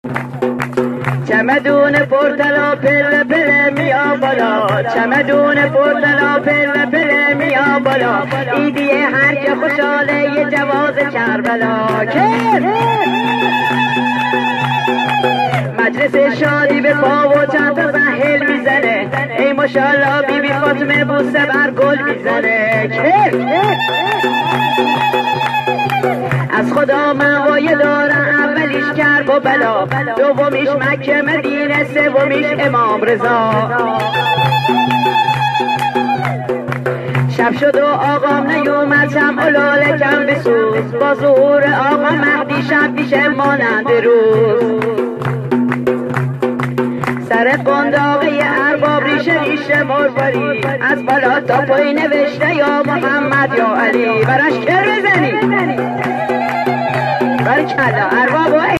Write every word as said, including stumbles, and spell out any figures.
چمدون پرتلا پل پل میا بالا، چمدون پرتلا پل پل میا بالا، ایدیه هر که خوشحاله یه جواز کربلا. که مجلس شادی به پا و چند تا زهل میزنه، ای ماشاءالله بی بی فاطمه بوسه بر گل میزنه. که از خدا موایه دارم، اولیش کرب و بلا، دومیش مکه مدینه، سومیش امام رضا. شب شد و آقام نیومد، شمع و لاله کم بسوز، با ظهور آقا مهدی شب میشه مانند روز. سر قنداقه ارباب ریشه ریشه مرواری، از بالا تا پای نوشته یا محمد یا علی. براش که بزنی برکلا ارباب